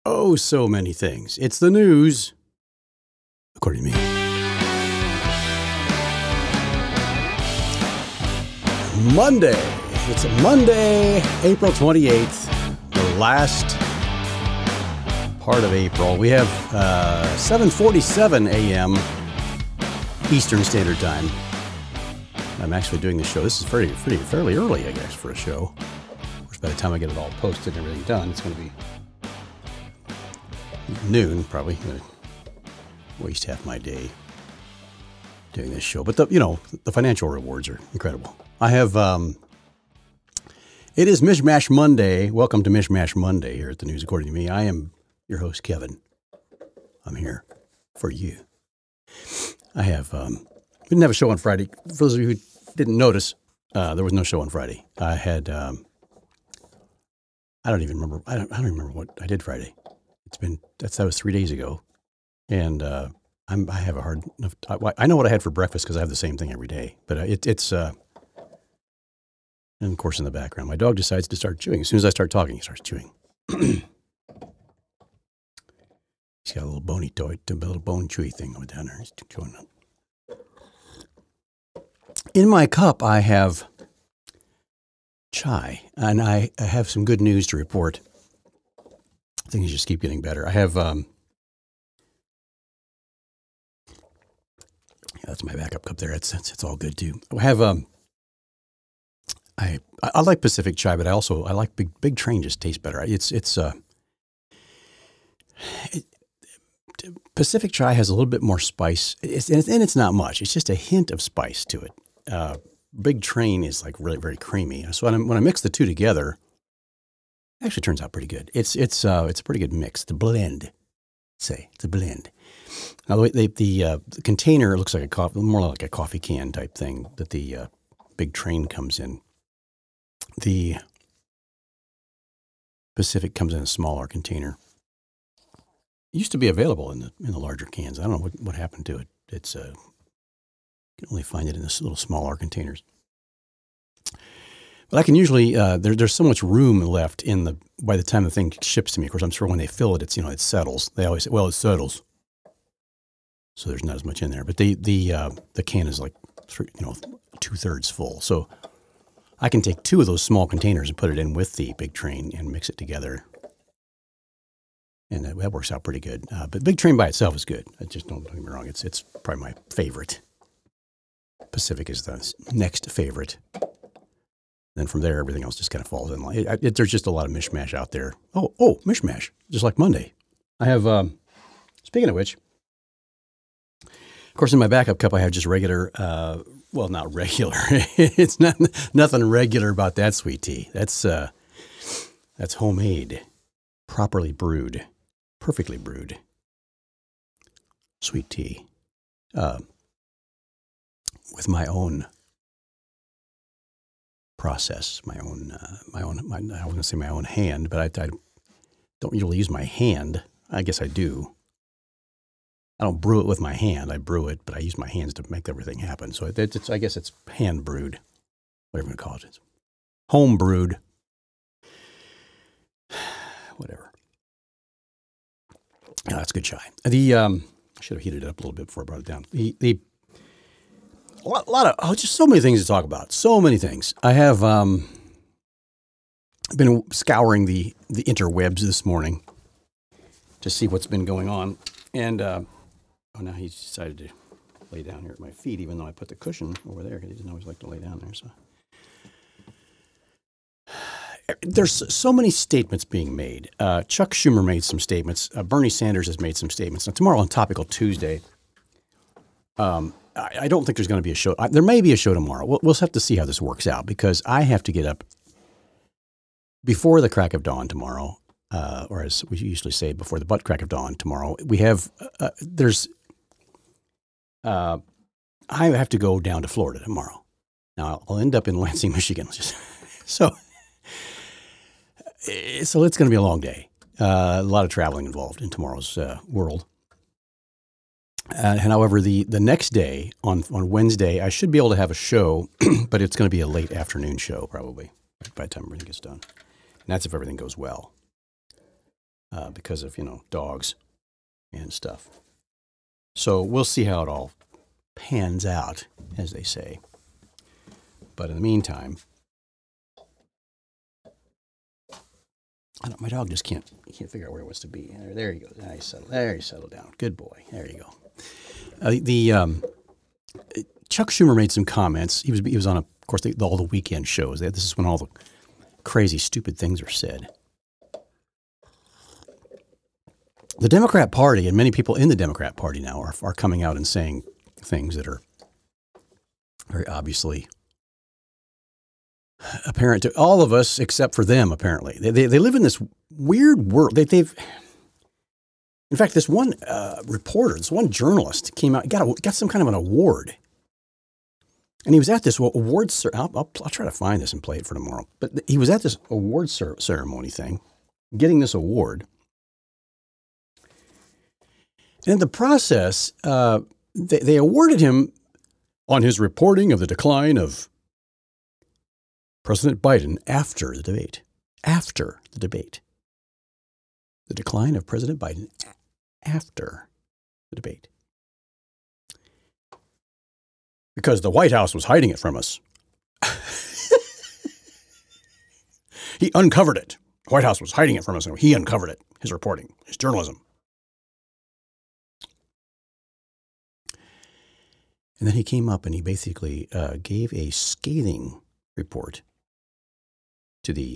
Oh, so many things. It's the news, according to me. Monday. It's Monday, April 28th, the last part of April. We have 7:47 a.m. Eastern Standard Time. I'm actually doing the show. This is fairly early, I guess, for a show. Of course, by the time I get it all posted and everything done, it's going to be noon, probably. I'm going to waste half my day doing this show. But the financial rewards are incredible. I have, it is Mishmash Monday. Welcome to Mishmash Monday here at the News According to Me. I am your host, Kevin. I'm here for you. I have, we didn't have a show on Friday. For those of you who didn't notice, there was no show on Friday. I had, I don't even remember what I did Friday. That was 3 days ago. And, I have a hard enough, I know what I had for breakfast because I have the same thing every day, but it's, and of course, in the background, my dog decides to start chewing. As soon as I start talking, he starts chewing. He's got a little bony toy, a little bone chewy thing going down there. He's chewing up. In my cup, I have chai, and I have some good news to report. Things just keep getting better. I have, that's my backup cup there. It's all good too. I have, I like Pacific chai, but I like Big Train. Just tastes better. Pacific chai has a little bit more spice, and it's not much. It's just a hint of spice to it. Big Train is like really very creamy. So when I mix the two together, it actually turns out pretty good. It's a pretty good mix. The blend, it's a blend. Now the container looks like more like a coffee can type thing that the Big Train comes in. The Pacific comes in a smaller container. It used to be available in the larger cans. I don't know what happened to it. It's you can only find it in this little smaller containers. But I can usually there's so much room left by the time the thing ships to me. Of course, I'm sure when they fill it, it settles. They always say, well, it settles. So there's not as much in there. But the can is like 2/3 full. So I can take two of those small containers and put it in with the Big Train and mix it together. And that works out pretty good. But Big Train by itself is good. Don't get me wrong. It's probably my favorite. Pacific is the next favorite. Then from there, everything else just kind of falls in line. There's just a lot of mishmash out there. Oh, mishmash, just like Monday. I have, speaking of which, of course, in my backup cup, I have just regular, well, not regular. It's nothing regular about that sweet tea. That's homemade, properly brewed, perfectly brewed sweet tea with my own process, I wouldn't say my own hand, but I don't usually use my hand. I guess I do. I don't brew it with my hand. I brew it, but I use my hands to make everything happen. So I guess it's hand brewed, whatever you call it. It's home brewed, whatever. Yeah, that's good chai. I should have heated it up a little bit before I brought it down. Just so many things to talk about. So many things. I have been scouring the interwebs this morning to see what's been going on. And now he's decided to lay down here at my feet, even though I put the cushion over there. He doesn't always like to lay down there. So there's so many statements being made. Chuck Schumer made some statements. Bernie Sanders has made some statements. Now, tomorrow on Topical Tuesday, I don't think there's going to be a show. There may be a show tomorrow. We'll have to see how this works out because I have to get up before the crack of dawn tomorrow, or as we usually say, before the butt crack of dawn tomorrow. We have I have to go down to Florida tomorrow. Now I'll end up in Lansing, Michigan. So it's going to be a long day. A lot of traveling involved in tomorrow's world. However, the next day, on Wednesday, I should be able to have a show, but it's going to be a late afternoon show probably by the time everything gets done. And that's if everything goes well. because of, dogs and stuff. So we'll see how it all pans out, as they say. But in the meantime, my dog just can't figure out where it wants to be. There he goes. There he settled down. Good boy. There you go. Chuck Schumer made some comments. He was on, of course, all the weekend shows. This is when all the crazy, stupid things are said. The Democrat Party and many people in the Democrat Party now are coming out and saying things that are very obviously apparent to all of us except for them, apparently. They live in this weird world. In fact, this one reporter, this one journalist came out, got some kind of an award. And he was at this award I'll try to find this and play it for tomorrow. But he was at this award ceremony thing, getting this award. And in the process, they awarded him on his reporting of the decline of President Biden after the debate. After the debate. The decline of President Biden after the debate. Because the White House was hiding it from us. He uncovered it. The White House was hiding it from us, and he uncovered it. His reporting, his journalism. And then he came up and he basically gave a scathing report to the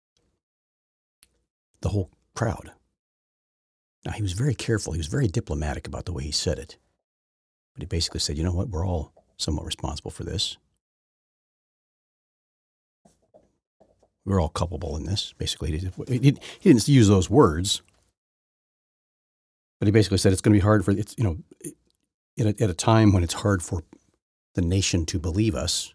whole crowd. Now, he was very careful. He was very diplomatic about the way he said it. But he basically said, you know what, we're all somewhat responsible for this. We're all culpable in this. Basically, he didn't use those words. But he basically said it's going to be hard for, at a time when it's hard for the nation to believe us.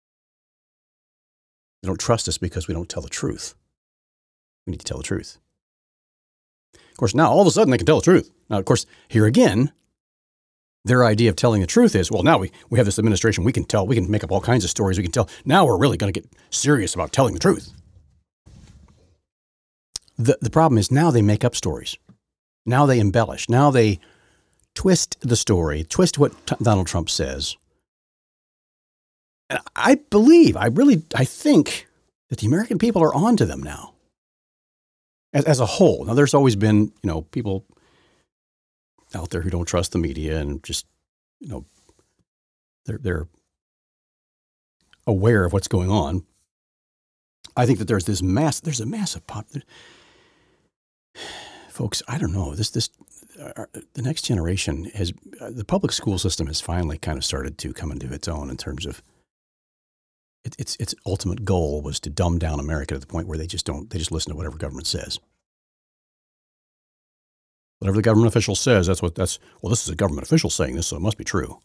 They don't trust us because we don't tell the truth. We need to tell the truth. Of course, now all of a sudden they can tell the truth. Now, of course, here again, their idea of telling the truth is, well, now we have this administration. We can make up all kinds of stories. We can tell. Now we're really going to get serious about telling the truth. The problem is now they make up stories. Now they embellish. Now they twist the story, twist what Donald Trump says. And I think that the American people are onto them now. As a whole. Now, there's always been, people out there who don't trust the media and just, they're aware of what's going on. I think that there's a massive folks, I don't know, the next generation the public school system has finally kind of started to come into its own in terms of its ultimate goal was to dumb down America to the point where they just listen to whatever government says. Whatever the government official says, this is a government official saying this, so it must be true.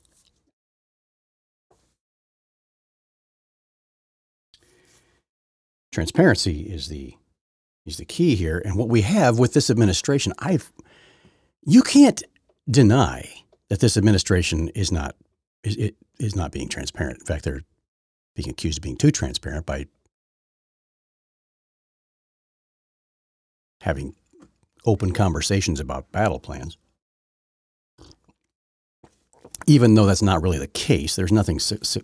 Transparency is the key here. And what we have with this administration, you can't deny that this administration is not being transparent. In fact, they're being accused of being too transparent by having open conversations about battle plans. Even though that's not really the case, there's nothing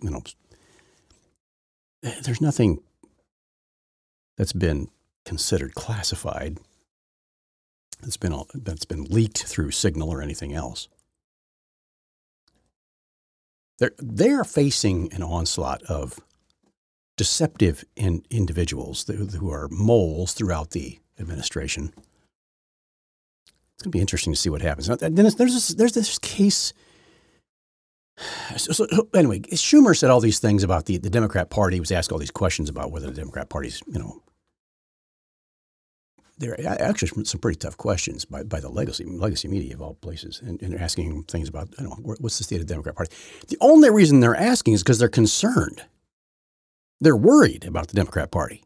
that's been considered classified that's been leaked through Signal or anything else. They're facing an onslaught of deceptive individuals who are moles throughout the administration. It's going to be interesting to see what happens. Now, then there's this case. So anyway, Schumer said all these things about the Democrat Party. He was asked all these questions about whether the Democrat Party's, there are actually some pretty tough questions by the legacy media of all places, and they're asking him things about, what's the state of the Democrat Party? The only reason they're asking is because they're concerned. They're worried about the Democrat Party.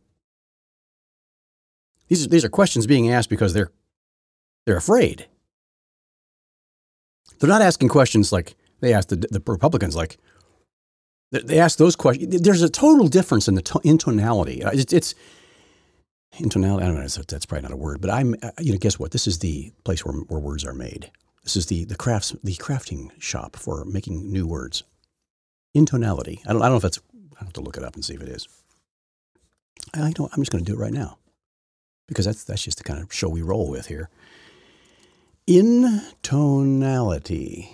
These are questions being asked because they're afraid. They're not asking questions like they asked the Republicans, like they ask those questions. There's a total difference in in tonality. It's Intonality, I don't know, that's probably not a word, but guess what? This is the place where words are made. This is the crafting shop for making new words. Intonality. I don't know if that's, I have to look it up and see if it is. I'm just going to do it right now because that's just the kind of show we roll with here. Intonality.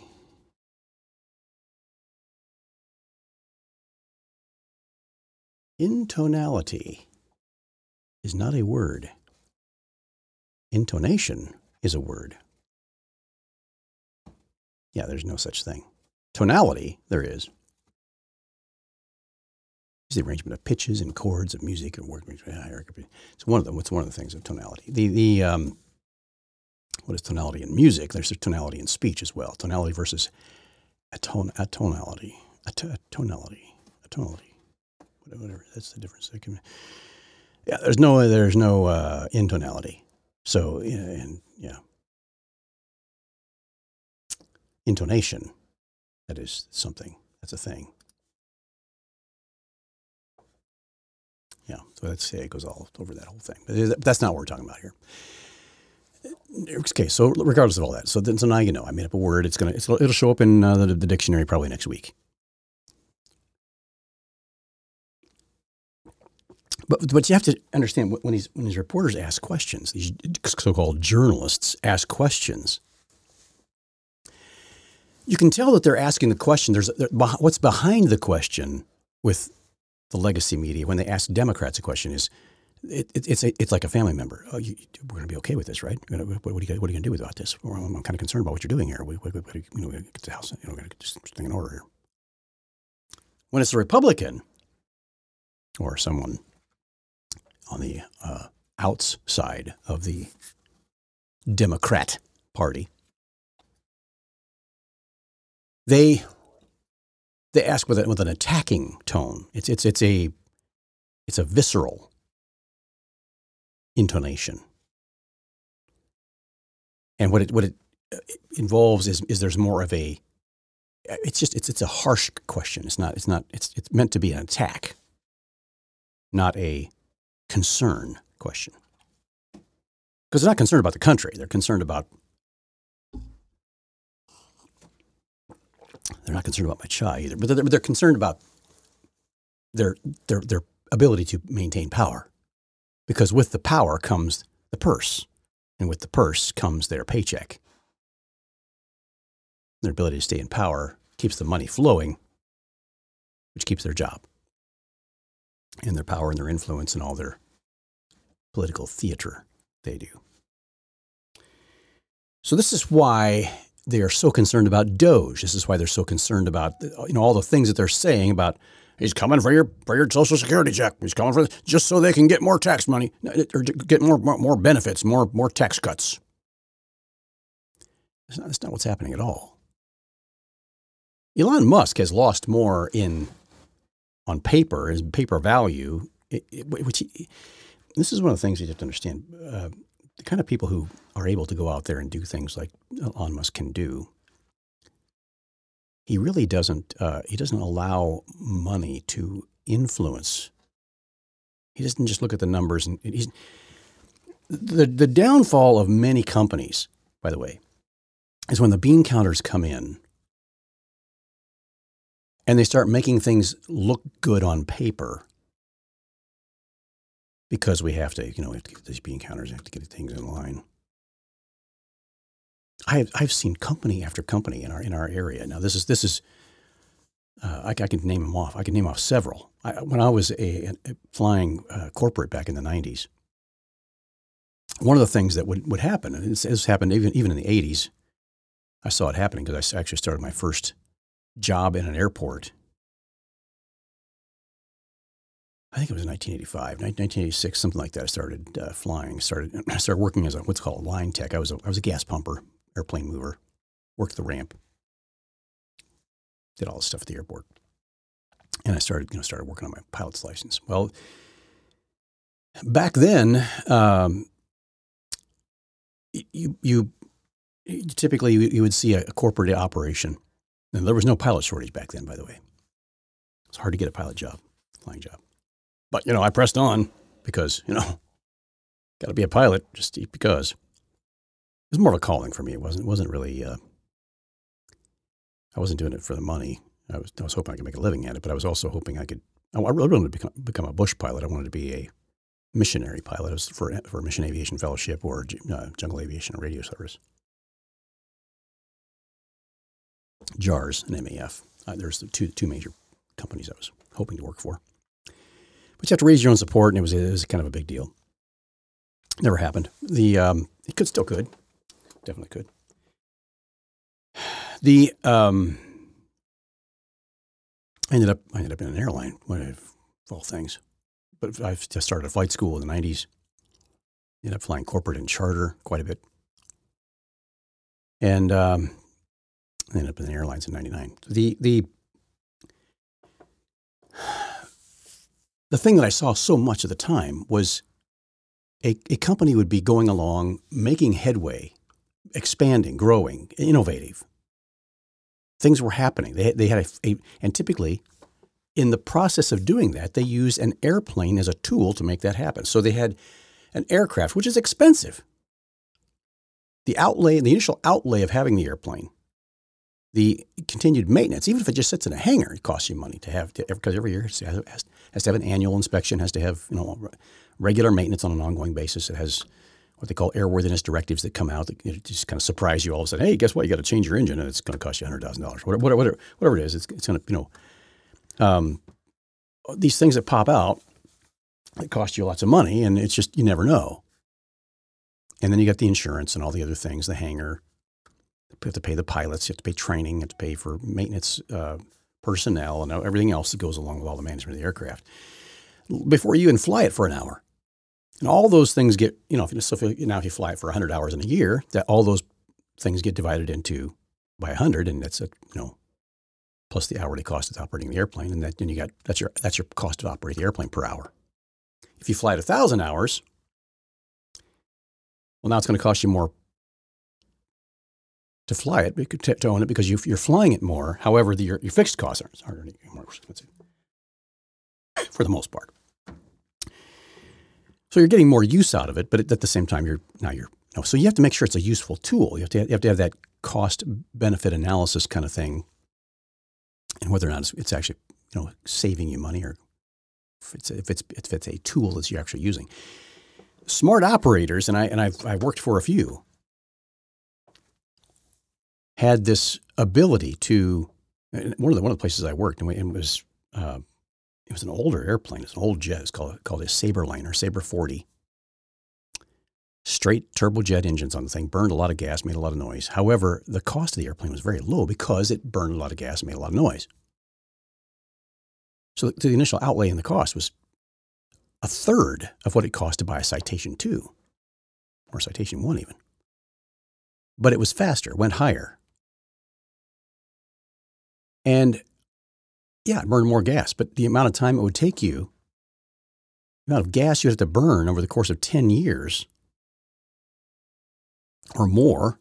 Intonality is not a word. Intonation is a word. Yeah, there's no such thing. Tonality, there is. It's the arrangement of pitches and chords of music and word hierarchy. It's one of them. It's one of the things of tonality. What is tonality in music? There's a tonality in speech as well. Tonality versus atonality. Whatever. That's the difference. Yeah, there's no intonality. So intonation. That is something. That's a thing. Yeah, so it goes all over that whole thing. But that's not what we're talking about here. Okay, so regardless of all that, so now you know I made up a word. It'll show up in the dictionary probably next week. But you have to understand when these reporters ask questions, these so-called journalists ask questions. You can tell that they're asking the question. What's behind the question with the legacy media when they ask Democrats a question is it's like a family member. Oh, we're going to be okay with this, right? What are you going to do about this? I'm kind of concerned about what you're doing here. We get the house. Got to get this thing in order here. When it's a Republican or someone on the outside of the Democrat Party, they ask with an attacking tone. It's a visceral intonation, and what it involves is there's more of a. It's a harsh question. It's meant to be an attack, not a concern question. Because they're not concerned about the country. They're concerned about. They're not concerned about my chai either, but they're concerned about their ability to maintain power, because with the power comes the purse, and with the purse comes their paycheck. Their ability to stay in power keeps the money flowing, which keeps their job, and their power and their influence and all their political theater they do. So this is why they are so concerned about DOGE. This is why they're so concerned about all the things that they're saying about he's coming for your Social Security check. He's coming for just so they can get more tax money or get more benefits, more tax cuts. That's not what's happening at all. Elon Musk has lost more on paper, his paper value, this is one of the things you have to understand. The kind of people who are able to go out there and do things like Elon Musk can do, he really doesn't allow money to influence. He doesn't just look at the numbers. And the downfall of many companies, by the way, is when the bean counters come in and they start making things look good on paper. Because we have to get these bean counters, we have to get things in line. I've seen company after company in our area. Now this is I can name them off. I can name off several. When I was a flying corporate back in the 90s, one of the things that would happen, and this happened even in the 80s, I saw it happening because I actually started my first job in an airport. I think it was in 1985, 1986, something like that. I started flying. I started working as what's called a line tech. I was a gas pumper, airplane mover, worked the ramp, did all the stuff at the airport, and I started working on my pilot's license. Well, back then, you typically you would see a corporate operation, and there was no pilot shortage back then. By the way, it's hard to get a pilot job, flying job. But, I pressed on because, got to be a pilot just because. It was more of a calling for me. It wasn't really. I wasn't doing it for the money. I was hoping I could make a living at it, but I was also hoping I could. I really wanted to become a bush pilot. I wanted to be a missionary pilot. It was for a Mission Aviation Fellowship or Jungle Aviation and Radio Service. JARS and MAF. There's the two major companies I was hoping to work for. But you have to raise your own support, and it was kind of a big deal. Never happened. It still could. Definitely could. I ended up in an airline, of all things. But I just started a flight school in the 90s. Ended up flying corporate and charter quite a bit. And ended up in the airlines in 99. The thing that I saw so much at the time was a company would be going along, making headway, expanding, growing, innovative. Things were happening. They had and typically in the process of doing that, they used an airplane as a tool to make that happen. So they had an aircraft, which is expensive. The initial outlay of having the airplane, the continued maintenance, even if it just sits in a hangar, it costs you money to have, because every year it has to have an annual inspection, has to have regular maintenance on an ongoing basis. It has what they call airworthiness directives that come out that just kind of surprise you all of a sudden. Hey, guess what? You got to change your engine, and it's going to cost you $100,000. Whatever it is, it's going to these things that pop out, it cost you lots of money, and it's just you never know. And then you got the insurance and all the other things, the hangar. You have to pay the pilots, you have to pay training, you have to pay for maintenance personnel and everything else that goes along with all the management of the aircraft before you even fly it for an hour. And all those things get, if you fly it for 100 hours in a year, that all those things get divided into by 100, and that's plus the hourly cost of operating the airplane, and then that's your cost of operating the airplane per hour. If you fly it 1,000 hours, well, now it's going to cost you more to fly it, to own it, because you're flying it more. However, your fixed costs are more expensive for the most part. So you're getting more use out of it, but at the same time, so you have to make sure it's a useful tool. You have to have that cost benefit analysis kind of thing, and whether or not it's actually saving you money, or if it's a tool that you're actually using. Smart operators, and I've worked for a few, had this ability to. One of the places I worked, and it was an older airplane. It's an old jet. It's called a Saberliner, Saber 40. Straight turbojet engines on the thing, burned a lot of gas, made a lot of noise. However, the cost of the airplane was very low because it burned a lot of gas and made a lot of noise. So the initial outlay in the cost was a third of what it cost to buy a Citation II, or Citation I even. But it was faster, went higher. And yeah, it burned more gas, but the amount of time it would take you, the amount of gas you have to burn over the course of 10 years or more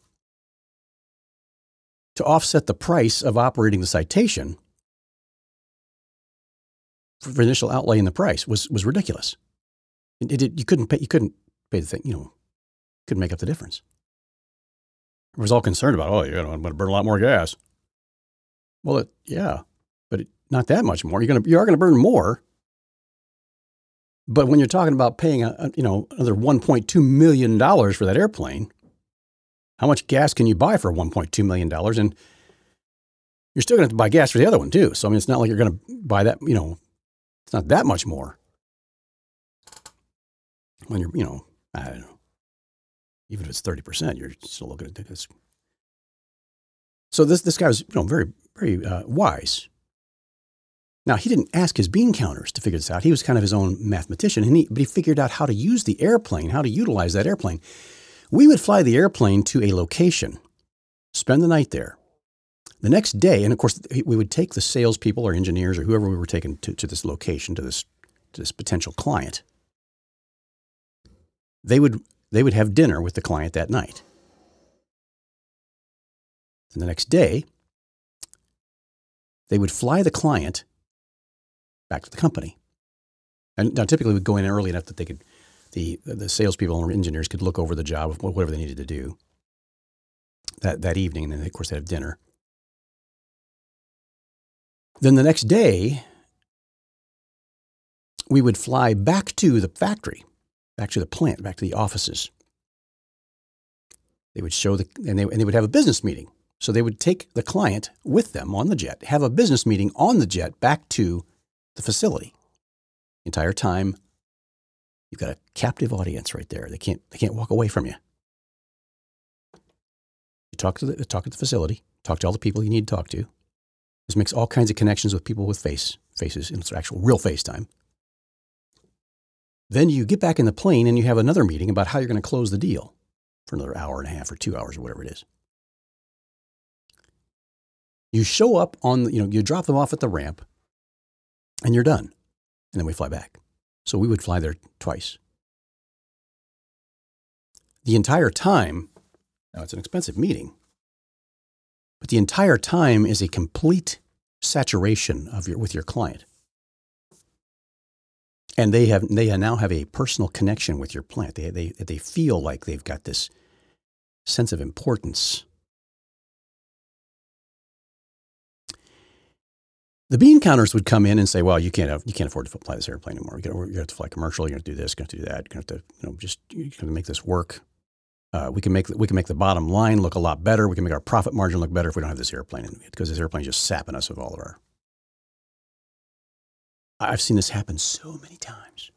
to offset the price of operating the Citation for the initial outlay in the price was ridiculous. You couldn't pay the thing, couldn't make up the difference. I was all concerned about, I'm going to burn a lot more gas. Well, but not that much more. You are going to burn more. But when you're talking about paying another $1.2 million for that airplane, how much gas can you buy for $1.2 million? And you're still going to have to buy gas for the other one too. So it's not like you're going to buy that. It's not that much more. When you're, I don't know, even if it's 30%, you're still looking at this. So this guy was, very, very wise. Now, he didn't ask his bean counters to figure this out. He was kind of his own mathematician, but he figured out how to use the airplane, how to utilize that airplane. We would fly the airplane to a location, spend the night there. The next day, and of course, we would take the salespeople or engineers or whoever we were taking to this location, to this potential client. They would have dinner with the client that night. And the next day, they would fly the client back to the company. And now typically we'd go in early enough that they could the salespeople and engineers could look over the job of whatever they needed to do that evening. And then, of course, they'd have dinner. Then the next day, we would fly back to the factory, back to the plant, back to the offices. They would show and they would have a business meeting. So they would take the client with them on the jet, have a business meeting on the jet back to the facility. The entire time, you've got a captive audience right there. They can't walk away from you. You talk at the facility, talk to all the people you need to talk to. This makes all kinds of connections with people with faces, and it's actual real FaceTime. Then you get back in the plane and you have another meeting about how you're going to close the deal for another hour and a half or 2 hours or whatever it is. You show up you drop them off at the ramp and you're done. And then we fly back. So we would fly there twice. The entire time, now it's an expensive meeting, but the entire time is a complete saturation with your client. And they now have a personal connection with your plant. They feel like they've got this sense of importance. The bean counters would come in and say, "Well, you can't afford to fly this airplane anymore. You're going to have to fly commercial. You're going to do this. You're going to do that. You're going to have to, you're going to make this work. We can make the bottom line look a lot better. We can make our profit margin look better if we don't have this airplane, because this airplane is just sapping us of all of our." I've seen this happen so many times.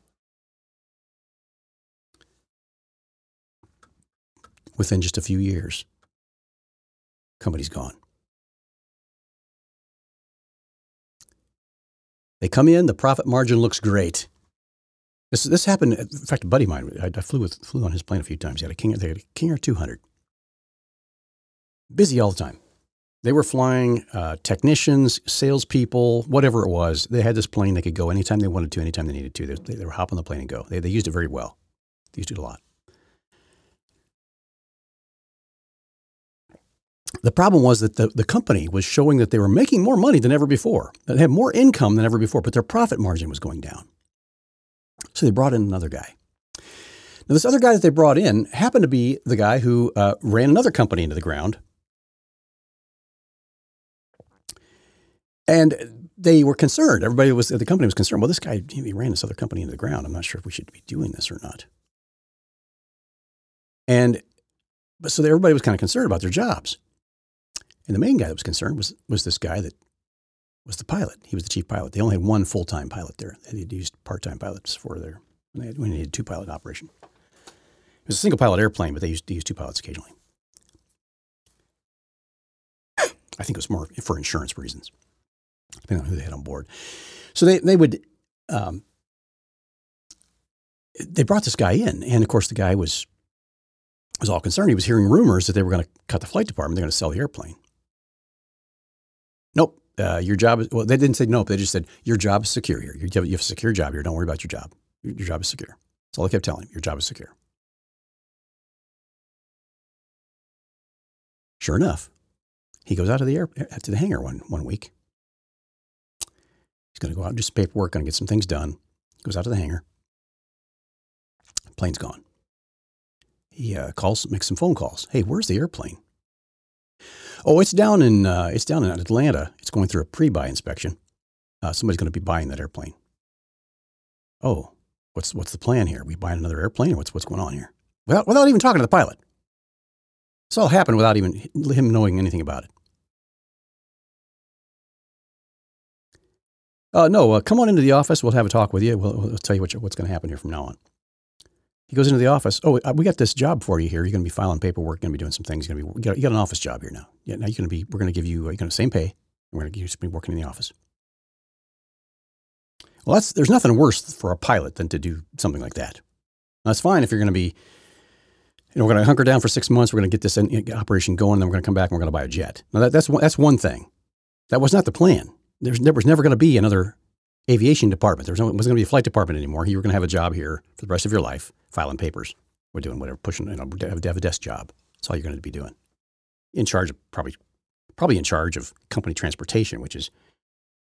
Within just a few years, company's gone. They come in, the profit margin looks great. This happened. In fact, a buddy of mine, I flew on his plane a few times. They had a King Air 200. Busy all the time. They were flying technicians, salespeople, whatever it was. They had this plane. They could go anytime they wanted to, anytime they needed to. They were hop on the plane and go. They used it very well. They used it a lot. The problem was that the company was showing that they were making more money than ever before. They had more income than ever before, but their profit margin was going down. So they brought in another guy. Now, this other guy that they brought in happened to be the guy who ran another company into the ground. And they were concerned. Everybody at the company was concerned. Well, this guy, he ran this other company into the ground. I'm not sure if we should be doing this or not. And so everybody was kind of concerned about their jobs. And the main guy that was concerned was this guy that was the pilot. He was the chief pilot. They only had one full-time pilot there. They had used part-time pilots for we needed two-pilot operation. It was a single-pilot airplane, but they used 2 pilots occasionally. I think it was more for insurance reasons, depending on who they had on board. So they brought this guy in, and of course the guy was all concerned. He was hearing rumors that they were going to cut the flight department. They're going to sell the airplane. Nope. Your job is, well, they didn't say nope. They just said, your job is secure here. You have a secure job here. Don't worry about your job. Your job is secure. That's all I kept telling him. Your job is secure. Sure enough, he goes out to the hangar one week. He's going to go out and do some paperwork, going to get some things done. Goes out to the hangar. Plane's gone. He makes some phone calls. Hey, where's the airplane? Oh, it's down in Atlanta. It's going through a pre-buy inspection. Somebody's going to be buying that airplane. Oh, what's the plan here? We buying another airplane, or what's going on here? Without even talking to the pilot. This all happened without even him knowing anything about it. No, come on into the office. We'll have a talk with you. We'll tell you what's going to happen here from now on. He goes into the office. Oh, we got this job for you here. You're going to be filing paperwork. Going to be doing some things. You got an office job here now. Yeah, now we're going to give you same pay. And we're going to give you be working in the office. Well, there's nothing worse for a pilot than to do something like that. Now, that's fine if you're going to be, we're going to hunker down for 6 months. We're going to get this operation going. Then we're going to come back and we're going to buy a jet. Now that's one thing. That was not the plan. There was never going to be another aviation department. There wasn't going to be a flight department anymore. You were going to have a job here for the rest of your life, filing papers. We're doing whatever, pushing, have a desk job. That's all you're going to be doing. In charge of probably in charge of company transportation, which is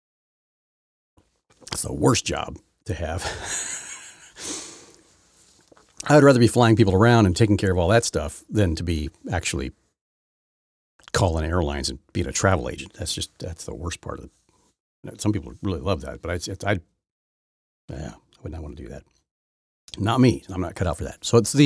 the worst job to have. I would rather be flying people around and taking care of all that stuff than to be actually calling airlines and being a travel agent. That's the worst part of it. Some people really love that, but I would not want to do that. Not me. I'm not cut out for that. So it's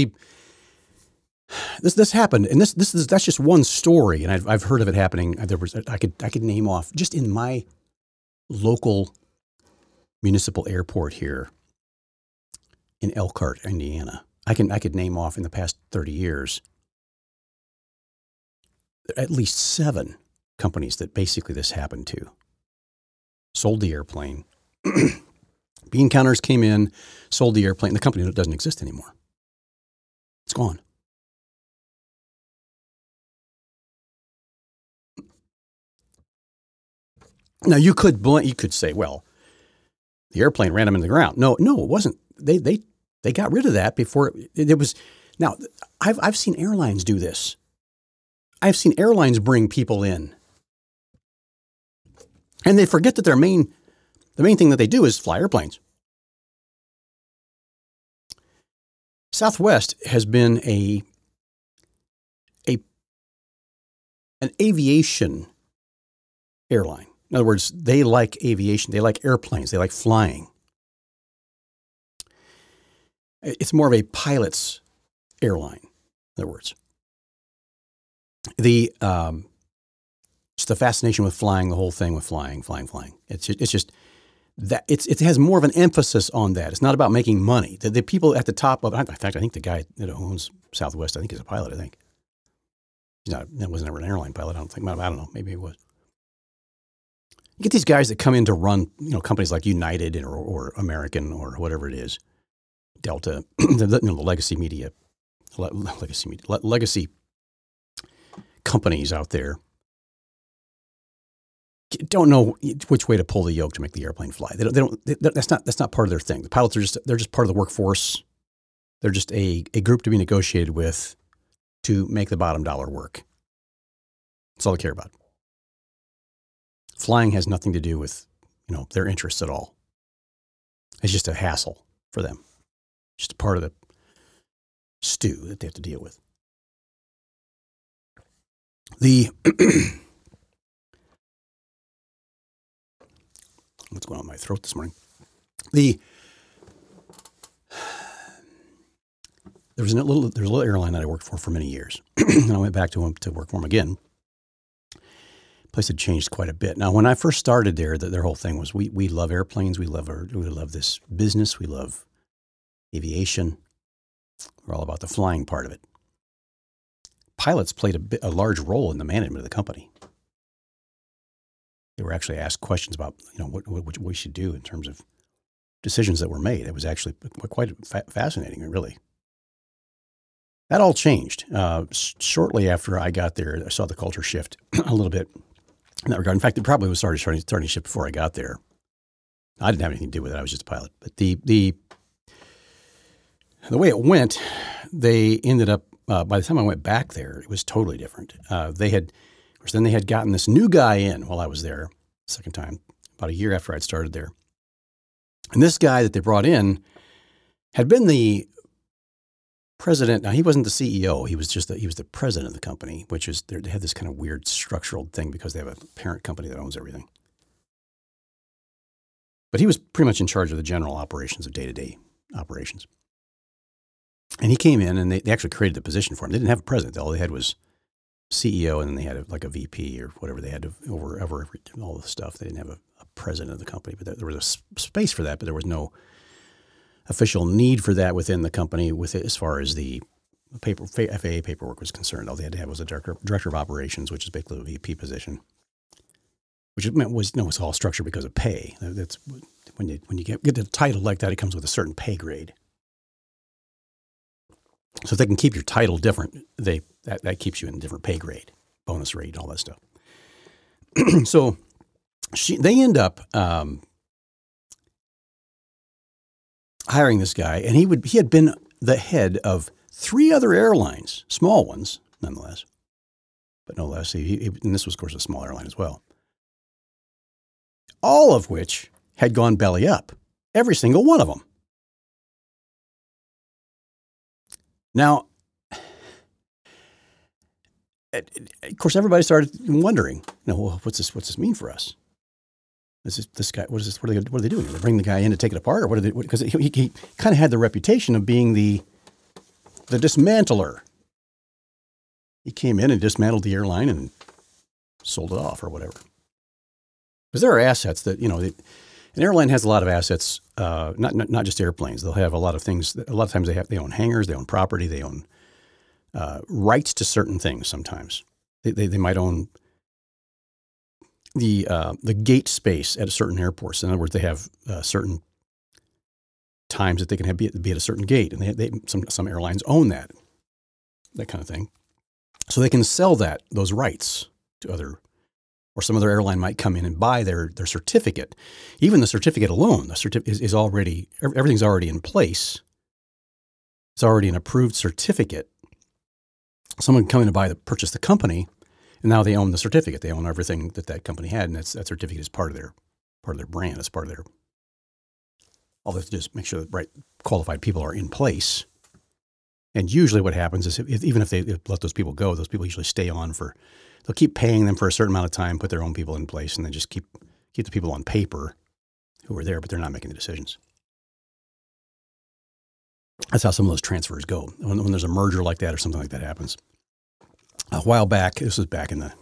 this happened, and that's just one story, and I've heard of it happening. I could name off just in my local municipal airport here in Elkhart, Indiana. I could name off in the past 30 years at least 7 companies that basically this happened to. Sold the airplane. Bean counters came in, sold the airplane. The company doesn't exist anymore. It's gone. Now you could say, well, the airplane ran them in the ground. No, it wasn't. They got rid of that before it was. Now I've seen airlines do this. I've seen airlines bring people in, and they forget that the main thing that they do is fly airplanes. Southwest has been an aviation airline. In other words, they like aviation. They like airplanes. They like flying. It's more of a pilot's airline, in other words. Just the fascination with flying, the whole thing with flying. It's just that it has more of an emphasis on that. It's not about making money. The people at the top of, in fact, I think the guy that owns Southwest, I think he's a pilot. I think he's not. That wasn't ever an airline pilot. I don't think. I don't know. Maybe he was. You get these guys that come in to run, companies like United or American or whatever it is, Delta, the legacy companies out there don't know which way to pull the yoke to make the airplane fly. That's not part of their thing. The pilots they're just part of the workforce. They're just a group to be negotiated with to make the bottom dollar work. That's all they care about. Flying has nothing to do with, their interests at all. It's just a hassle for them. Just a part of the stew that they have to deal with. What's going on in my throat this morning? There was a little airline that I worked for many years, and I went back to work for them again. The place had changed quite a bit. Now, when I first started there, their whole thing was we love airplanes, we love this business, we love aviation. We're all about the flying part of it. Pilots played a large role in the management of the company. They were actually asked questions about what we should do in terms of decisions that were made. It was actually quite fascinating, really. That all changed shortly after I got there. I saw the culture shift a little bit in that regard. In fact, it probably was starting to shift before I got there. I didn't have anything to do with it. I was just a pilot. But the way it went, they ended up. By the time I went back there, it was totally different. They had gotten this new guy in while I was there, second time, about a year after I'd started there. And this guy that they brought in had been the president. Now, he wasn't the CEO. He was the president of the company, which is, they have this kind of weird structural thing because they have a parent company that owns everything. But he was pretty much in charge of the general operations of day-to-day operations. And he came in, and they actually created the position for him. They didn't have a president. All they had was CEO, and then they had a VP or whatever. They had over all the stuff. They didn't have a president of the company, but there was a space for that. But there was no official need for that within the company. As far as the FAA paperwork was concerned, all they had to have was a director of operations, which is basically a VP position. Which was all structured because of pay. That's when you get a title like that, it comes with a certain pay grade. So if they can keep your title different, that keeps you in a different pay grade, bonus rate, all that stuff. So they end up hiring this guy, and he had been the head of 3 other airlines, small ones nonetheless, but no less. And this was, of course, a small airline as well. All of which had gone belly up, every single one of them. Now, of course, everybody started wondering, well, what's this mean for us? This guy, what is this? What are they doing? They bring the guy in to take it apart, or what are they? Because he kind of had the reputation of being the dismantler. He came in and dismantled the airline and sold it off or whatever. Because there are assets that, an airline has a lot of assets, not just airplanes. They'll have a lot of things. A lot of times they own hangars, they own property, they own rights to certain things. Sometimes they might own the gate space at a certain airport. So in other words, they have certain times that they can be at a certain gate, and some airlines own that kind of thing. So they can sell those rights to other, or some other airline might come in and buy their certificate. Even the certificate alone, is already, everything's already in place. It's already an approved certificate. Someone can come in and purchase the company, and now they own the certificate. They own everything that company had, and that certificate is part of their brand. It's part of their. All they have to do is make sure that right qualified people are in place. And usually, what happens is even if they let those people go, those people usually stay on they'll keep paying them for a certain amount of time, put their own people in place, and then just keep the people on paper who are there, but they're not making the decisions. That's how some of those transfers go. When there's a merger like that or something like that happens. A while back, this was back in the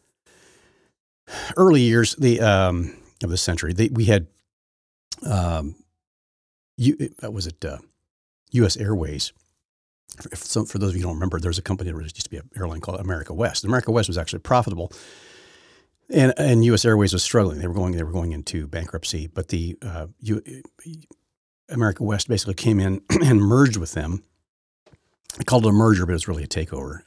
early years of the century, we had, U.S. Airways. For those of you who don't remember, there's a company that used to be an airline called America West. America West was actually profitable, and U.S. Airways was struggling. They were going into bankruptcy, but the America West basically came in and merged with them. They called it a merger, but it was really a takeover.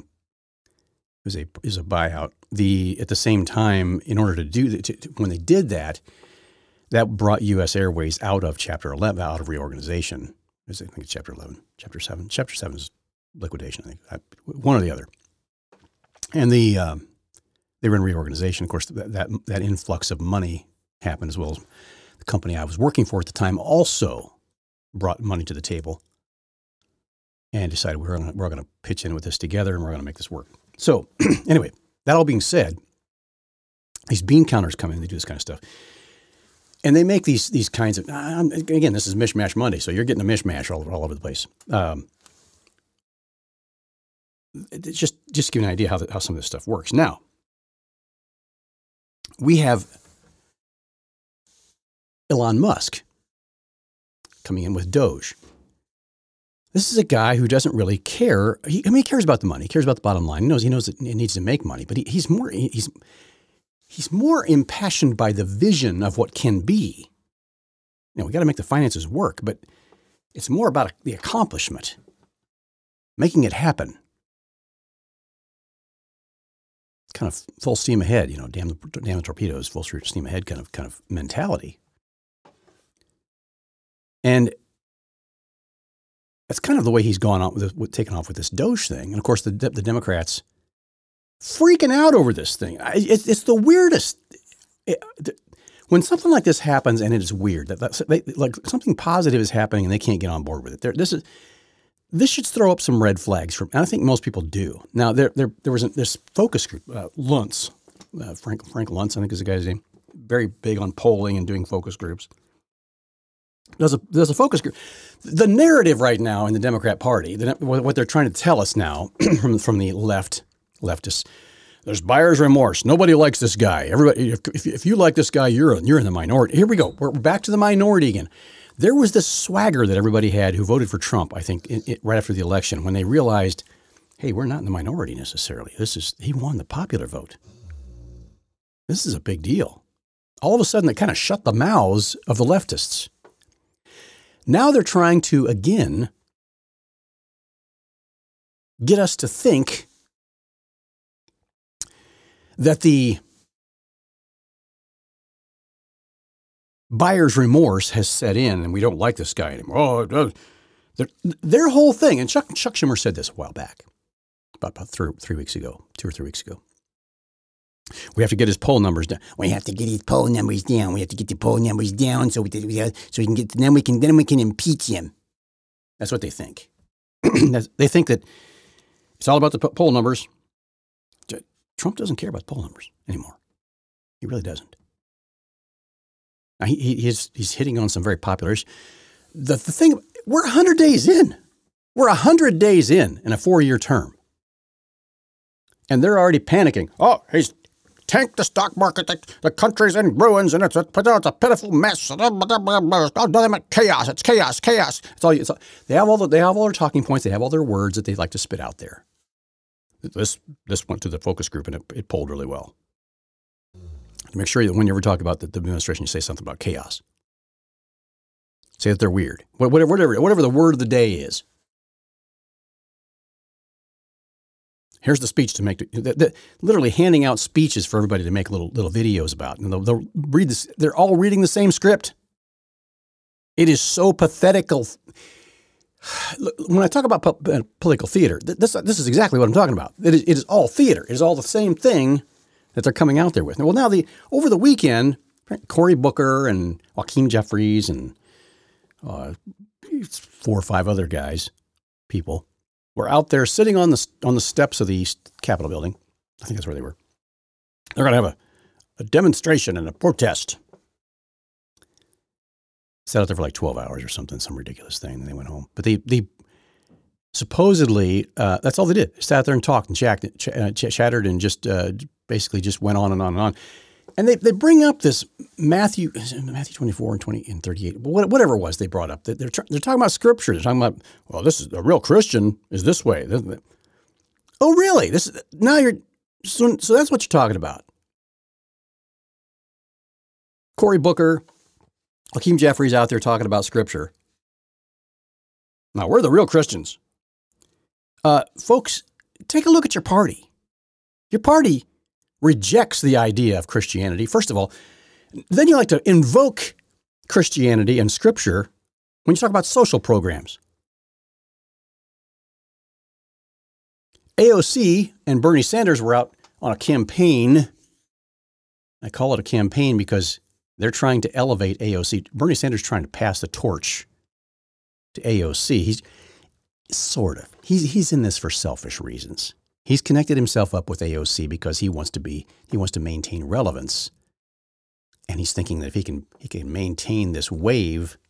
It was a buyout. At the same time, in order to do that, when they did that, that brought U.S. Airways out of Chapter 11, out of reorganization. I think it's Chapter 11, Chapter 7. Chapter 7 is liquidation, I think, one or the other. And they were in reorganization. Of course, that influx of money happened, as well as the company I was working for at the time also brought money to the table and decided we're going to pitch in with this together and we're going to make this work. So anyway, that all being said, these bean counters come in, they do this kind of stuff. And they make these kinds of, again, this is Mishmash Monday, so you're getting a mishmash all over the place. Just to give you an idea how some of this stuff works. Now, we have Elon Musk coming in with Doge. This is a guy who doesn't really care. He cares about the money. He cares about the bottom line. He knows that it needs to make money, but he's more impassioned by the vision of what can be. We got to make the finances work, but it's more about the accomplishment, making it happen. Kind of full steam ahead, damn the torpedoes, full steam ahead kind of mentality. And that's kind of the way he's gone on taken off with this Doge thing. And of course, the Democrats freaking out over this thing. It's the weirdest. When something like this happens, and it is weird like something positive is happening and they can't get on board with it. This should throw up some red flags and I think most people do. Now there was this focus group, Luntz, Frank Luntz, I think is the guy's name. Very big on polling and doing focus groups. There's a focus group. The narrative right now in the Democrat Party, what they're trying to tell us now from the leftists, there's buyer's remorse. Nobody likes this guy. Everybody, if you like this guy, you're in the minority. Here we go. We're back to the minority again. There was this swagger that everybody had who voted for Trump, I think, right after the election, when they realized, hey, we're not in the minority necessarily. He won the popular vote. This is a big deal. All of a sudden, it kind of shut the mouths of the leftists. Now they're trying to, again, get us to think that the buyer's remorse has set in and we don't like this guy anymore. Oh, their whole thing, and Chuck Schumer said this a while back, about 3 weeks ago, 2 or 3 weeks ago. We have to get his poll numbers down. We have to get his poll numbers down. We have to get the poll numbers down so we can impeach him. That's what they think. They think that it's all about the poll numbers. Trump doesn't care about the poll numbers anymore. He really doesn't. Now, he's hitting on some very popular issues. The thing, we're 100 days in. We're 100 days in a 4-year term. And they're already panicking. Oh, he's tanked the stock market. The country's in ruins, and it's a pitiful mess. Nothing but chaos. It's chaos. They have all their talking points. They have all their words that they like to spit out there. This went to the focus group, and it polled really well. Make sure that when you ever talk about the administration, you say something about chaos. Say that they're weird. Whatever the word of the day is. Here's the speech to make. Literally handing out speeches for everybody to make little videos about. And they'll read this. They're all reading the same script. It is so pathetical. When I talk about political theater, this is exactly what I'm talking about. It is all theater. It is all the same thing that they're coming out there with. Well, now over the weekend, Cory Booker and Hakeem Jeffries and 4 or 5 other people, were out there sitting on the steps of the Capitol building. I think that's where they were. They're going to have a demonstration and a protest. Sat out there for like 12 hours or something, some ridiculous thing. And they went home. But they supposedly, that's all they did. Sat there and talked and chattered and just basically just went on and on and on. And they bring up this Matthew 24 and 20 and 38, whatever it was they brought up. They're talking about scripture. They're talking about, well, this is a real Christian is this way. Oh, really? So that's what you're talking about. Cory Booker, Hakeem Jeffries out there talking about scripture. Now, we're the real Christians. Folks, take a look at your party. Your party rejects the idea of Christianity, first of all. Then you like to invoke Christianity and scripture when you talk about social programs. AOC and Bernie Sanders were out on a campaign. I call it a campaign because they're trying to elevate AOC. Bernie Sanders trying to pass the torch to AOC. He's in this for selfish reasons. He's connected himself up with AOC because he wants to maintain relevance. And he's thinking that if he can maintain this wave,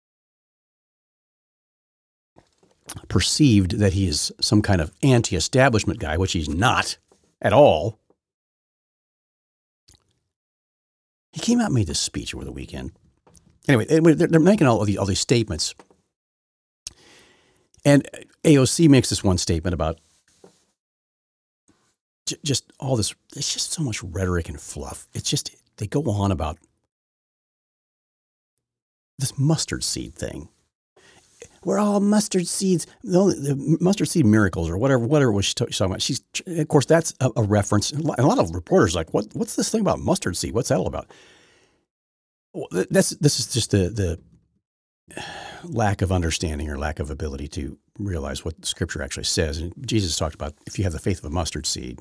perceived that he is some kind of anti-establishment guy, which he's not at all. He came out and made this speech over the weekend. Anyway, they're making all these statements. And AOC makes this one statement about just all this. It's just so much rhetoric and fluff. It's just, they go on about this mustard seed thing. We're all mustard seeds. The mustard seed miracles or whatever it was she's talking about. Of course, that's a reference. And a lot of reporters are like, what's this thing about mustard seed? What's that all about? Well, this is just the lack of understanding or lack of ability to realize what the scripture actually says. And Jesus talked about if you have the faith of a mustard seed.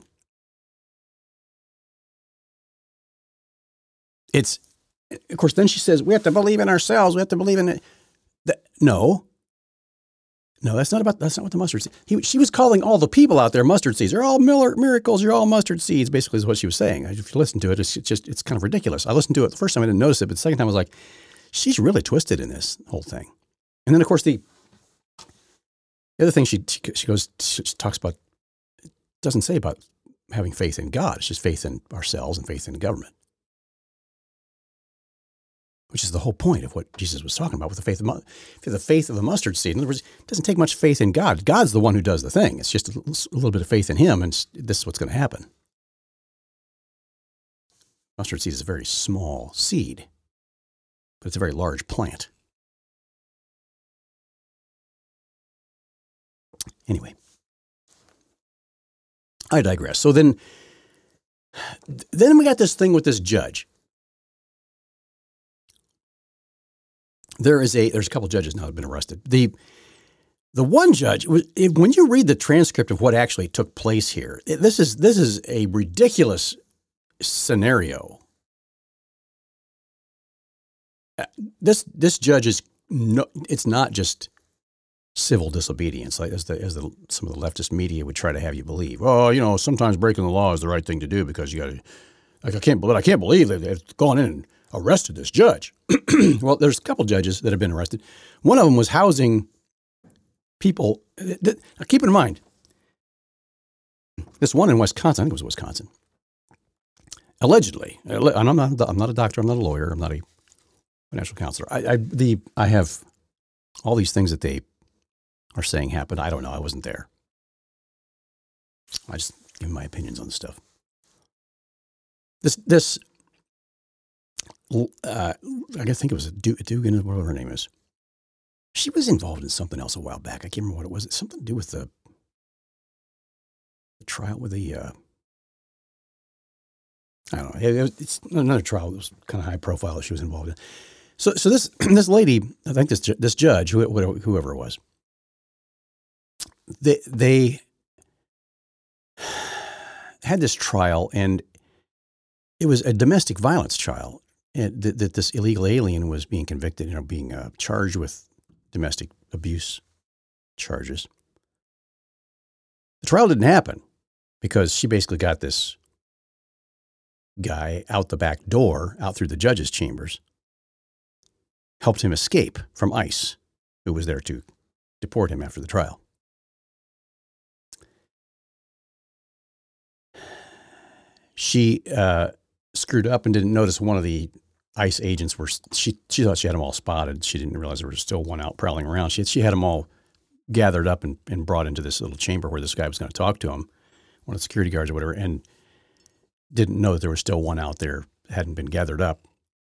It's, of course, then she says, we have to believe in ourselves. We have to believe in it. No, that's not what the mustard seed. She was calling all the people out there mustard seeds. They're all miracles. You're all mustard seeds, basically is what she was saying. If you listen to it, it's kind of ridiculous. I listened to it the first time, I didn't notice it, but the second time I was like, she's really twisted in this whole thing. And then, of course, the other thing she talks about, doesn't say about having faith in God. It's just faith in ourselves and faith in government, which is the whole point of what Jesus was talking about with the faith of if you have the faith of a mustard seed. In other words, it doesn't take much faith in God. God's the one who does the thing. It's just a little bit of faith in him, and this is what's going to happen. Mustard seed is a very small seed, but it's a very large plant. Anyway, I digress. So then we got this thing with this judge. There's a couple judges now that have been arrested. The one judge, when you read the transcript of what actually took place here, this is a ridiculous scenario. This judge it's not just civil disobedience, like as some of the leftist media would try to have you believe. Oh, sometimes breaking the law is the right thing to do because you got to. Like I can't believe they've gone in and arrested this judge. Well, there's a couple judges that have been arrested. One of them was housing people. Now keep in mind, this one in Wisconsin, I think it was Wisconsin, allegedly, and I'm not a doctor, I'm not a lawyer, I'm not a financial counselor. I have all these things that they are saying happened. I don't know. I wasn't there. I just give my opinions on the stuff. I think it was Dugan, whatever her name is. She was involved in something else a while back. I can't remember what it was. It's something to do with the trial with the, I don't know. It's another trial that was kind of high profile that she was involved in. So this lady, I think this judge, whoever it was, they had this trial, and it was a domestic violence trial, and that this illegal alien was being convicted, being charged with domestic abuse charges. The trial didn't happen because she basically got this guy out the back door, out through the judge's chambers, helped him escape from ICE, who was there to deport him after the trial. She screwed up and didn't notice one of the ICE agents she thought she had them all spotted. She didn't realize there was still one out prowling around. She had them all gathered up and brought into this little chamber where this guy was going to talk to him, one of the security guards or whatever, and didn't know that there was still one out there, hadn't been gathered up.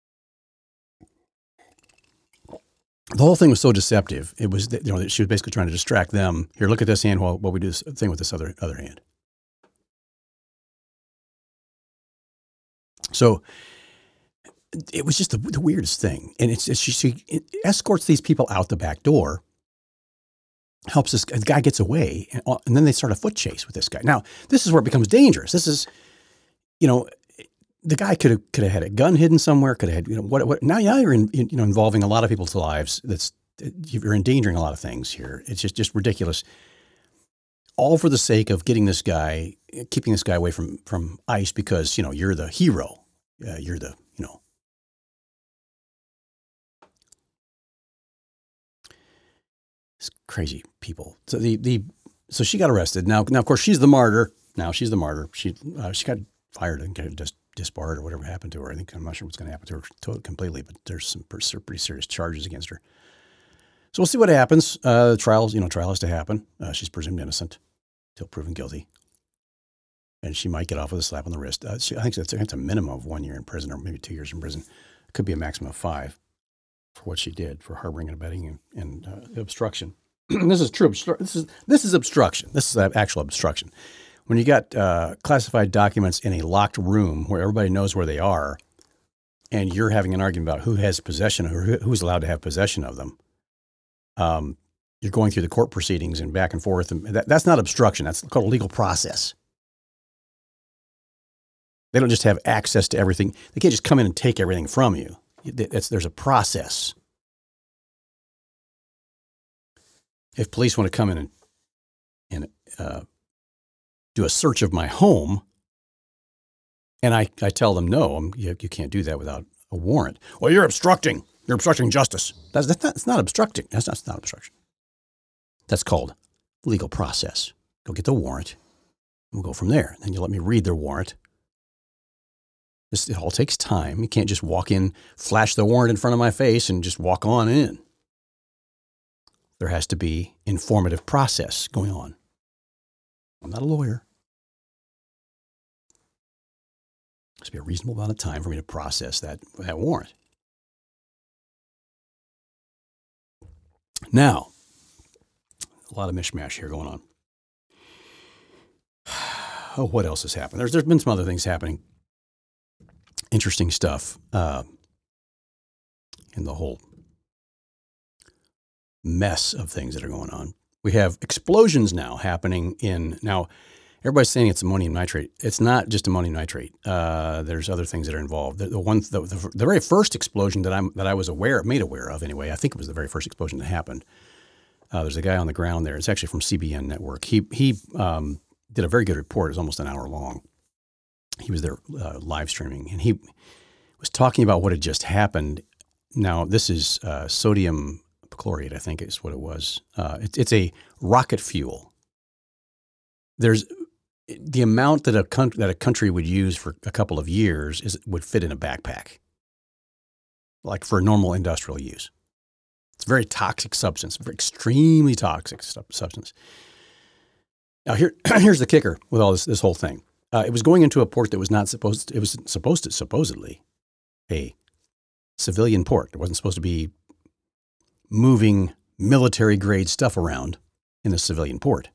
The whole thing was so deceptive. It was, she was basically trying to distract them. Here, look at this hand while we do this thing with this other hand. So it was just the weirdest thing. And she escorts these people out the back door, helps this the guy gets away, and then they start a foot chase with this guy. Now, this is where it becomes dangerous. This is, the guy could have had a gun hidden somewhere, could have had, what now you're involving a lot of people's lives. You're endangering a lot of things here. It's just ridiculous. All for the sake of keeping this guy away from ICE because, you're the hero. You're the, It's crazy people. So so she got arrested. Now of course she's the martyr. She got fired and just disbarred or whatever happened to her. I'm not sure what's going to happen to her completely, but there's some pretty serious charges against her. So we'll see what happens. The trial has to happen. She's presumed innocent till proven guilty. And she might get off with a slap on the wrist. I think it's a minimum of 1 year in prison or maybe 2 years in prison. It could be a maximum of 5 for what she did, for harboring and abetting and obstruction. This is true. This is obstruction. This is actual obstruction. When you got classified documents in a locked room where everybody knows where they are, and you're having an argument about who has possession or who's allowed to have possession of them, you're going through the court proceedings and back and forth. And that's not obstruction. That's called a legal process. They don't just have access to everything. They can't just come in and take everything from you. There's a process. If police want to come in and do a search of my home, and I tell them, no, you can't do that without a warrant. Well, you're obstructing. You're obstructing justice. That's not obstructing. That's not obstruction. That's called legal process. Go get the warrant. We'll go from there. Then you let me read their warrant. It all takes time. You can't just walk in, flash the warrant in front of my face, and just walk on in. There has to be informative process going on. I'm not a lawyer. There has to be a reasonable amount of time for me to process that warrant. Now, a lot of mishmash here going on. Oh, what else has happened? There's been some other things happening. Interesting stuff in the whole mess of things that are going on. We have explosions now happening now everybody's saying it's ammonium nitrate. It's not just ammonium nitrate. There's other things that are involved. The very first explosion that I was made aware of anyway, I think it was the very first explosion that happened, There's a guy on the ground there. It's actually from CBN Network. He did a very good report. It was almost an hour long. He was there live streaming, and he was talking about what had just happened. Now, this is sodium chloride, I think is what it was. It's a rocket fuel. There's the amount that a country would use for a couple of years would fit in a backpack, like for normal industrial use. It's a very toxic substance, extremely toxic substance. Now, here's the kicker with all this whole thing. It was going into a port that was not supposed. It was supposedly a civilian port. It wasn't supposed to be moving military grade stuff around in the civilian port.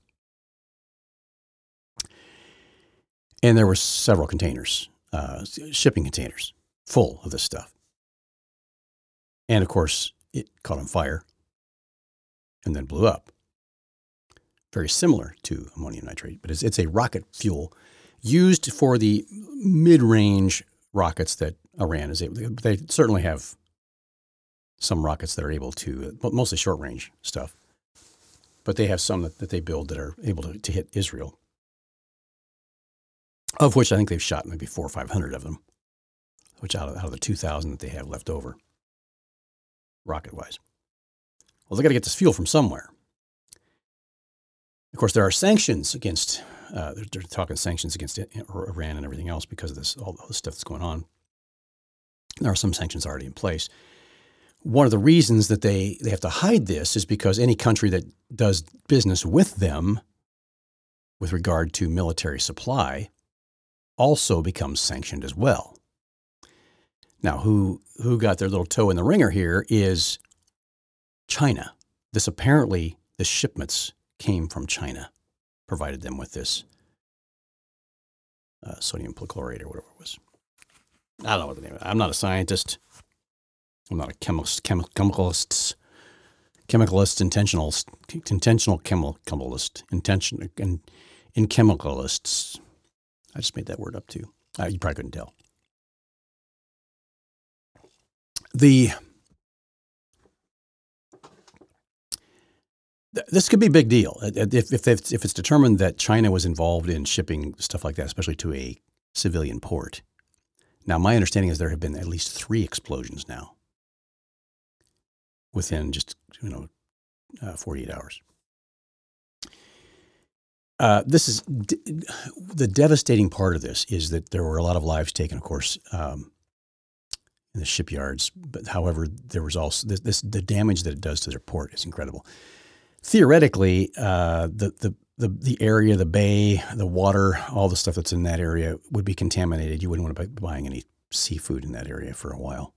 And there were several containers, shipping containers, full of this stuff. And of course, it caught on fire and then blew up. Very similar to ammonium nitrate, but it's a rocket fuel used for the mid-range rockets that Iran is able to. They certainly have some rockets that are able to, but mostly short-range stuff. But they have some that they build that are able to hit Israel, of which I think they've shot maybe 400 or 500 of them, which out of the 2,000 that they have left over, rocket-wise. Well, they got to get this fuel from somewhere. Of course, there are sanctions against. They're talking sanctions against Iran and everything else because of this, all the stuff that's going on. There are some sanctions already in place. One of the reasons that they have to hide this is because any country that does business with them with regard to military supply also becomes sanctioned as well. Now, who got their little toe in the ringer here is China. The shipments came from China, provided them with this sodium chloride or whatever it was. I don't know what the name of it. I'm not a scientist. I'm not a chemicalist, intentional chemicalist, in chemicalists. I just made that word up too. You probably couldn't tell. This could be a big deal if it's determined that China was involved in shipping stuff like that, especially to a civilian port. Now, my understanding is there have been at least 3 explosions now within just 48 hours. This is the devastating part of this is that there were a lot of lives taken, of course, in the shipyards. But however, there was also the damage that it does to their port is incredible. Theoretically, the area, the bay, the water, all the stuff that's in that area would be contaminated. You wouldn't want to be buying any seafood in that area for a while.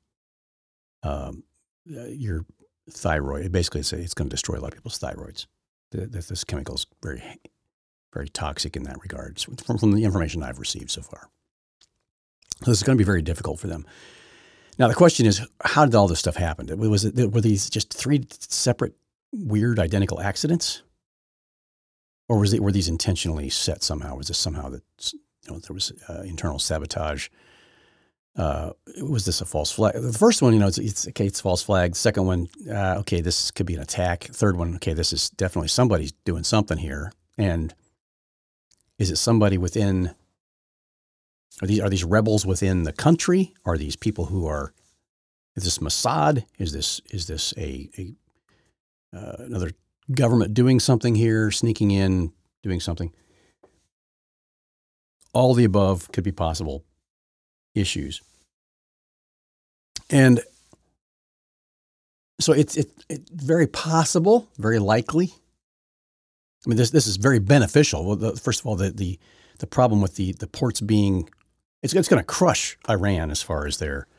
Your thyroid, basically, it's going to destroy a lot of people's thyroids. This chemical is very, very toxic in that regard, from the information I've received so far. So this is going to be very difficult for them. Now, the question is, how did all this stuff happen? Were these just 3 separate, weird, identical accidents? Or were these intentionally set somehow? Was this somehow that there was internal sabotage? Was this a false flag? The first one, it's okay, it's a false flag. The second one, okay, this could be an attack. Third one, okay, this is definitely somebody's doing something here. And is it somebody within? Are these rebels within the country? Are these people who are? Is this Mossad? Is this another government doing something here, sneaking in, doing something? All the above could be possible issues. And so it's very possible, very likely. I mean, this is very beneficial. Well, first of all, the problem with the ports being, it's going to crush Iran as far as their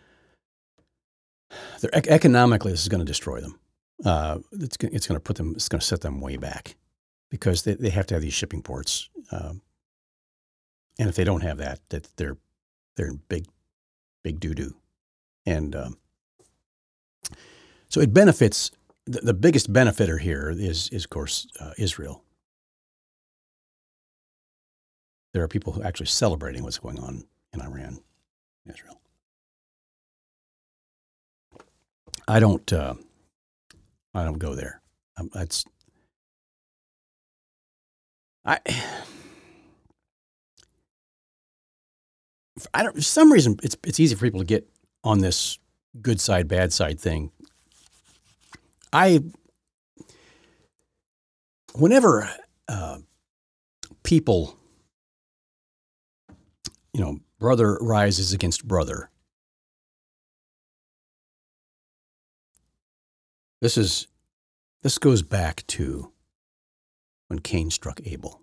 economically, this is going to destroy them. It's going to put them. It's going to set them way back because they have to have these shipping ports, and if they don't have that they're in big doo doo, and so it benefits. The biggest benefiter here is of course Israel. There are people who are actually celebrating what's going on in Iran, Israel. I don't go there. It's I. I don't. For some reason, it's easy for people to get on this good side, bad side thing. I whenever people, brother rises against brother. This goes back to when Cain struck Abel.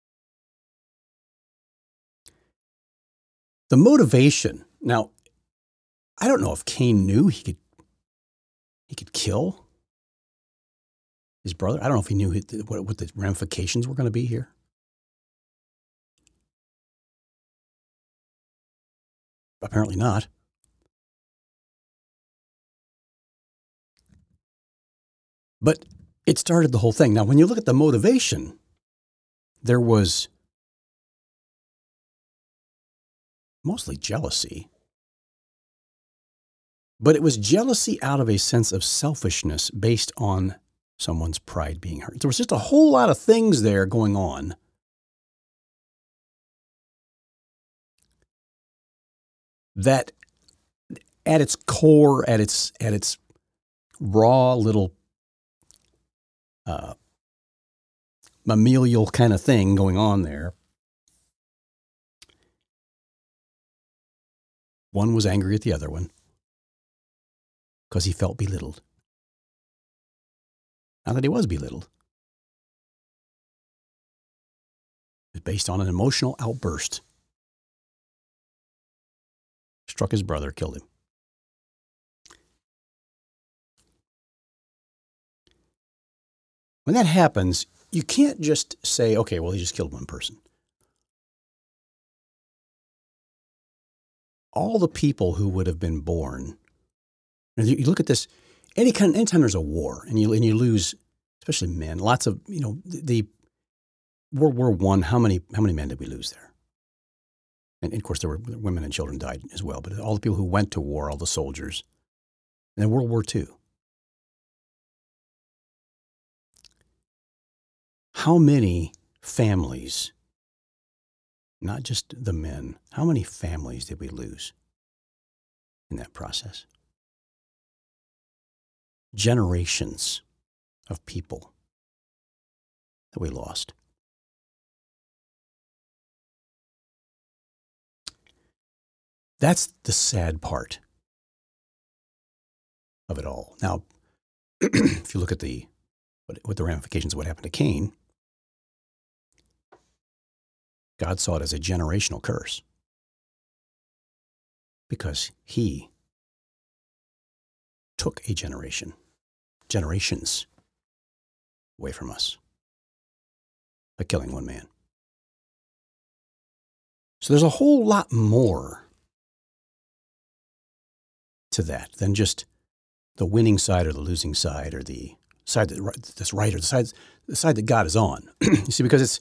The motivation. Now, I don't know if Cain knew he could kill his brother. I don't know if he knew what the ramifications were going to be here. Apparently not. But it started the whole thing. Now, when you look at the motivation, there was mostly jealousy. But it was jealousy out of a sense of selfishness based on someone's pride being hurt. There was just a whole lot of things there going on that at its core, at its raw little mammalian kind of thing going on there, one was angry at the other one because he felt belittled. Not that he was belittled. It was based on an emotional outburst. Struck his brother, killed him. When that happens, you can't just say, okay, well, he just killed one person. All the people who would have been born, and you look at this, anytime there's a war and you lose, especially men, lots of, the World War I, how many men did we lose there? And of course, there were women and children died as well, but all the people who went to war, all the soldiers, and then World War II. How many families, not just the men, how many families did we lose in that process? Generations of people that we lost. That's the sad part of it all. Now, if you look at what the ramifications of what happened to Cain, God saw it as a generational curse because he took a generations away from us by killing one man. So there's a whole lot more to that than just the winning side or the losing side or the side that's right or the side that God is on. You see, because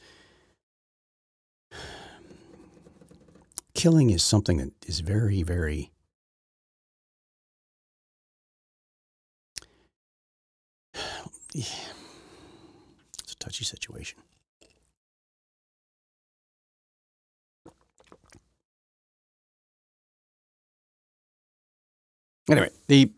killing is something that is very, very it's a touchy situation. Anyway,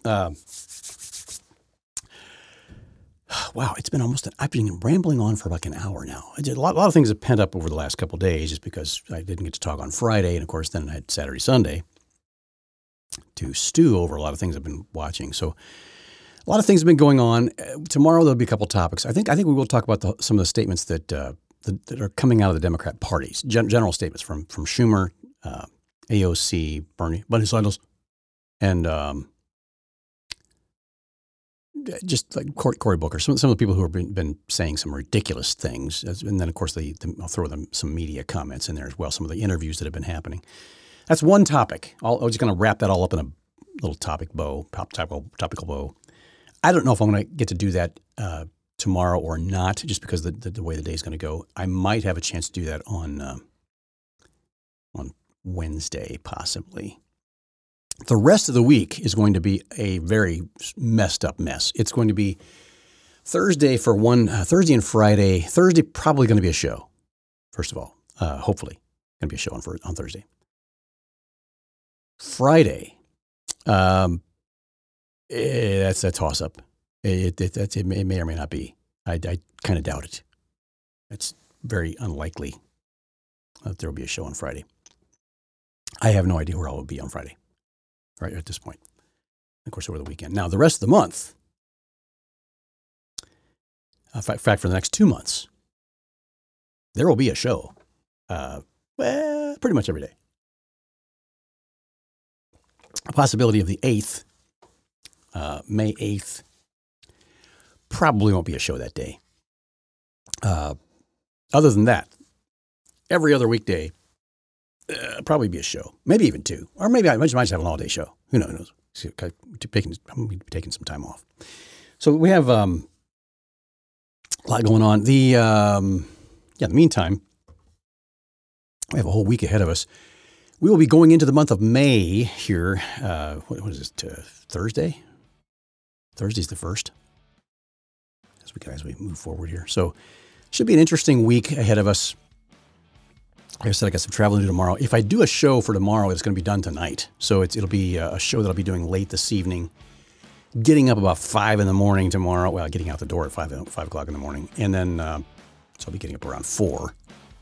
wow, it's been I've been rambling on for like an hour now. A lot of things have pent up over the last couple of days just because I didn't get to talk on Friday. And of course, then I had Saturday, Sunday to stew over a lot of things I've been watching. So a lot of things have been going on. Tomorrow, there'll be a couple of topics. I think we will talk about some of the statements that are coming out of the Democrat parties, general statements from Schumer, AOC, Bernie Sanders, and just like Cory Booker, some of the people who have been saying some ridiculous things. And then, of course, I'll throw them some media comments in there as well, some of the interviews that have been happening. That's one topic. I'm just going to wrap that all up in a little topical bow. I don't know if I'm going to get to do that tomorrow or not, just because the way the day is going to go. I might have a chance to do that on Wednesday, possibly. The rest of the week is going to be a very messed up mess. It's going to be Thursday for one, Thursday and Friday. Thursday probably going to be a show. First of all, hopefully going to be a show on Thursday. Friday, that's a toss up. It may or may not be. I kind of doubt it. It's very unlikely that there will be a show on Friday. I have no idea where I will be on Friday, right at this point. Of course, over the weekend. Now, the rest of the month, in fact, for the next 2 months, there will be a show, pretty much every day. A possibility of the 8th, May 8th, probably won't be a show that day. Other than that, every other weekday, probably be a show, maybe even 2, or maybe I might just have an all-day show. Who knows? I'm going to be taking some time off. So we have a lot going on. In the meantime, we have a whole week ahead of us. We will be going into the month of May here. What is it? Thursday? Thursday's the 1st. As we move forward here. So should be an interesting week ahead of us. Like I said, I got some traveling to do tomorrow. If I do a show for tomorrow, it's going to be done tonight. So it'll be a show that I'll be doing late this evening. Getting up about 5 in the morning tomorrow. Well, getting out the door at 5 o'clock in the morning. And then, so I'll be getting up around 4.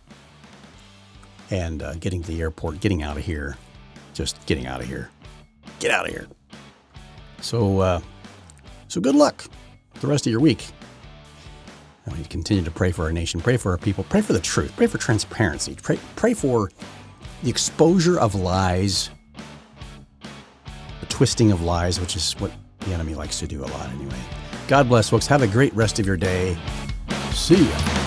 And getting to the airport, getting out of here. Just getting out of here. Get out of here. So good luck the rest of your week. I want you to continue to pray for our nation, pray for our people, pray for the truth, pray for transparency, pray for the exposure of lies, the twisting of lies, which is what the enemy likes to do a lot anyway. God bless, folks. Have a great rest of your day. See ya.